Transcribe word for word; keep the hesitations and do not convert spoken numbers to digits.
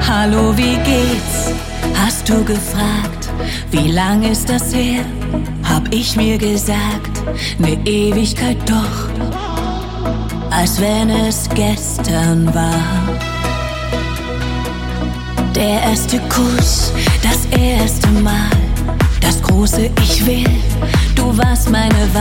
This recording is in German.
Hallo, wie geht's? Hast du gefragt, wie lang ist das her? Hab ich mir gesagt, ne Ewigkeit doch, als wenn es gestern war. Der erste Kuss, das erste Mal, das große Ich will, du warst meine Wahl.